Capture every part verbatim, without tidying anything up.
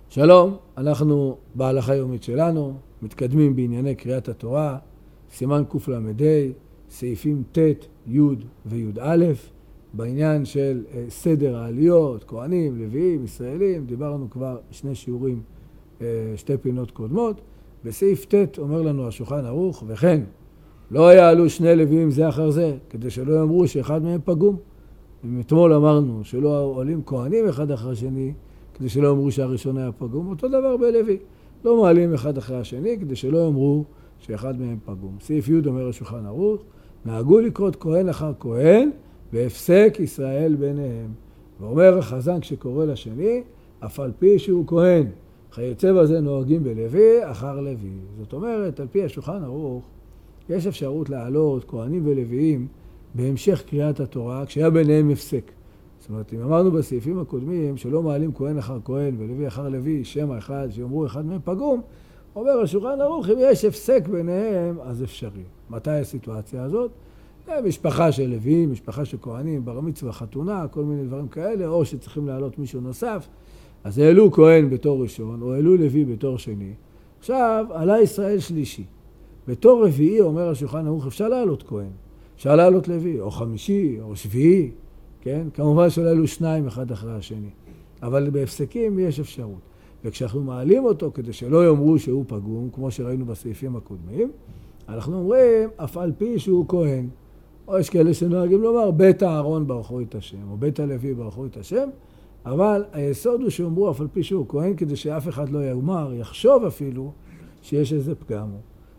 שלום, אנחנו בהלכה היומית שלנו, מתקדמים בענייני קריאת התורה, סימן קל"ה, סעיפים ט', י' וי"א, בעניין של סדר העליות, כהנים, לוויים, ישראלים, דיברנו כבר שני שיעורים, שתי פינות קודמות. בסעיף ט' אומר לנו השולחן ערוך, וכן, לא יעלו שני לוויים זה אחר זה, כדי שלא יאמרו שאחד מהם פגום. אתמול אמרנו שלא עולים כהנים אחד אחר השני, כדי שלא יאמרו שהראשון היה פגום. אותו דבר בלוי, לא מעלים אחד אחרי השני, כדי שלא יאמרו שאחד מהם פגום. סעיף י' אומר השולחן ערוך, נהגו לקרות כהן אחר כהן, והפסק ישראל ביניהם. ואומר החזן כשקורא לשני, אף על פי שהוא כהן, חייצב הזה נוהגים בלוי אחר לוי. זאת אומרת, על פי השולחן ערוך, יש אפשרות להעלות כהנים ולוויים בהמשך קריאת התורה, כשהיה ביניהם הפסק. זאת אומרת, אם אמרנו בסעיפים הקודמים שלא מעלים כהן אחר כהן ולוי אחר לוי, שם אחד, שיאמרו אחד מהם פגום, אומר השולחן ערוך, אם יש הפסק ביניהם, אז אפשרי. מתי הסיטואציה הזאת? משפחה של לוויים, משפחה של כהנים, בר מצווה, חתונה, כל מיני דברים כאלה, או שצריכים להעלות מישהו נוסף, אז העלו כהן בתור ראשון, או העלו לוי בתור שני. עכשיו, עלה ישראל שלישי. בתור רביעי, אומר השולחן ערוך, אפשר להעלות כהן. אפשר להעלות לוי, או חמישי, או שביעי, כן? כמובן שלא העלו שניים אחד אחרי השני. אבל בהפסקים יש אפשרות. וכשאנחנו מעלים אותו כדי שלא יאמרו שהוא פגום, כמו שראינו בסעיפים הקודמים, אנחנו אומרים, אף על פי שהוא כהן, או יש כאלה שנוהגים לומר, בית הארון ברכו את השם, או בית הלוי ברכו את השם, אבל היסוד הוא שאומרו, אף על פי שהוא כהן, כדי שאף אחד לא יאמר, יחשוב אפילו, שיש איזה פגם.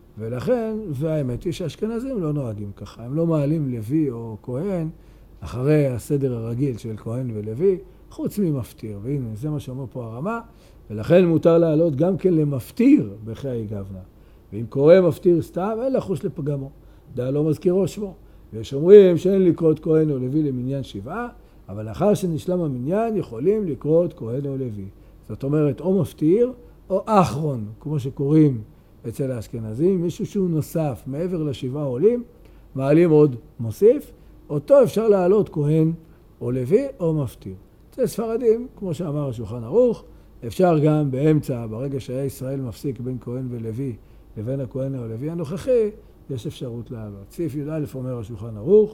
ולכן, והאמת היא שהאשכנזים לא נוהגים ככה, הם לא מעלים לוי או כהן, אחרי הסדר הרגיל של כהן ולוי, חוץ ממפטיר, והנה, זה מה שאומר פה הרמה, ולכן מותר לעלות גם כן למפטיר בחיי גבנה. ואם קורא מפטיר סתם, אין לחוש לפגמו, דע לא מזכירו שמו. ויש אומרים שאין לקרות כהן או לוי למניין שבעה, אבל לאחר שנשלם המניין יכולים לקרות כהן או לוי. זאת אומרת, או מפטיר או אחרון, כמו שקוראים אצל האשכנזים, מישהו שהוא נוסף מעבר לשבעה עולים, מעלים עוד מוסיף, אותו אפשר לעלות כהן או לוי או מפטיר. זה ספרדים, כמו שאמר השולחן ערוך, אפשר גם באמצע, ברגע שהיה ישראל מפסיק בין כהן ולוי לבין הכהן או לוי הנוכחי, יש אפשרות לעלות. סעיף י"א אומר השולחן ערוך,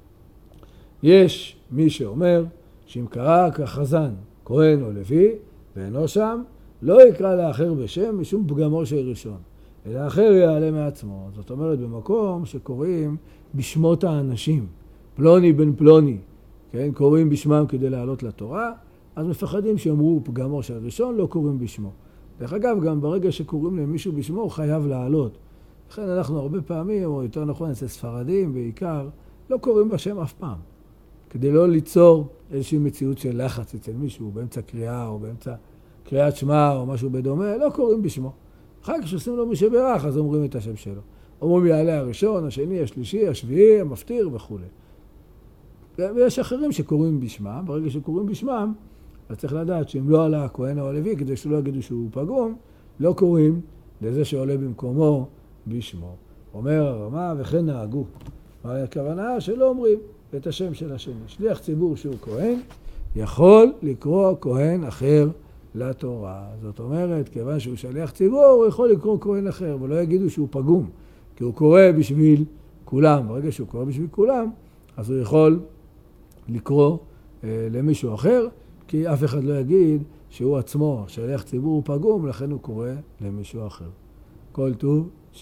יש מי שאומר שאם קרא כחזן כהן או לוי ואינו שם, לא יקרא לאחר בשם משום פגמו של ראשון, אלא אחר יעלה מעצמו. זאת אומרת, במקום שקוראים בשמות האנשים, פלוני בן פלוני, כן, קוראים בשמם כדי לעלות לתורה, אז מפחדים שאומרו פגמו של ראשון, לא קוראים בשמו. דרך אגב, גם ברגע שקוראים למישהו בשמו, הוא חייב לעלות. לכן אנחנו הרבה פעמים, או יותר נכון אצל ספרדים בעיקר, לא קוראים בשם אף פעם. כדי לא ליצור איזושהי מציאות של לחץ אצל מישהו, באמצע קריאה או באמצע קריאת שמע או משהו בדומה, לא קוראים בשמו. אחר כך שעושים לו מי שברך, אז אומרים את השם שלו. אומרים יעלה הראשון, השני, השלישי, השביעי, המפטיר וכו'. ויש אחרים שקוראים בשמם, ברגע שקוראים בשמם, אז צריך לדעת שאם לא עלה הכהן או הלוי, כדי שלא יגידו שהוא פגום, לא קוראים לזה שעולה במקומו בשמו. אומר הרמה, וכן נהגו. הכוונה שלא אומרים את השם של השני. שליח ציבור שהוא כהן, יכול לקרוא כהן אחר לתורה. זאת אומרת, כיוון שהוא שליח ציבור, הוא יכול לקרוא כהן אחר, ולא יגידו שהוא פגום, כי הוא קורא בשביל כולם. ברגע שהוא קורא בשביל כולם, אז הוא יכול לקרוא אה, למישהו אחר, כי אף אחד לא יגיד שהוא עצמו שליח ציבור הוא פגום, לכן הוא קורא למישהו אחר. כל טוב.